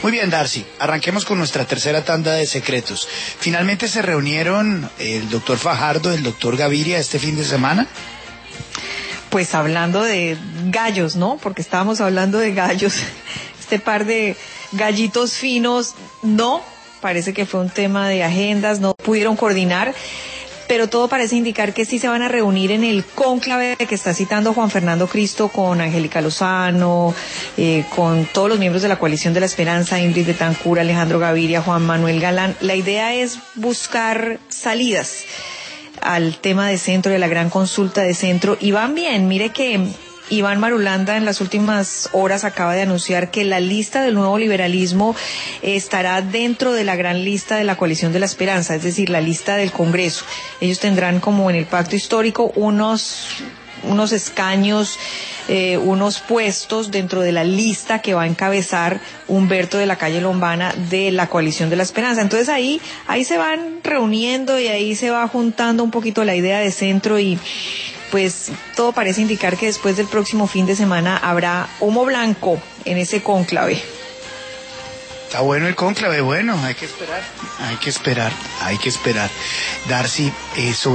Muy bien, Darcy, arranquemos con nuestra tercera tanda de secretos. Finalmente se reunieron el doctor Fajardo, el doctor Gaviria este fin de semana. Pues hablando de gallos, ¿no? Porque estábamos hablando de gallos. Este par de gallitos finos, no, parece que fue un tema de agendas, no pudieron coordinar, pero todo parece indicar que sí se van a reunir en el cónclave que está citando Juan Fernando Cristo con Angélica Lozano, con todos los miembros de la Coalición de la Esperanza, Ingrid Betancur, Alejandro Gaviria, Juan Manuel Galán. La idea es buscar salidas al tema de centro, de la gran consulta de centro, y van bien. Mire que Iván Marulanda en las últimas horas acaba de anunciar que la lista del nuevo liberalismo estará dentro de la gran lista de la Coalición de la Esperanza, es decir, la lista del Congreso. Ellos tendrán, como en el pacto histórico, unos escaños, unos puestos dentro de la lista que va a encabezar Humberto de la Calle Lombana de la Coalición de la Esperanza. Entonces ahí se van reuniendo y ahí se va juntando un poquito la idea de centro, y pues todo parece indicar que después del próximo fin de semana habrá humo blanco en ese cónclave. Está bueno el cónclave, bueno, hay que esperar. Darcy, sobre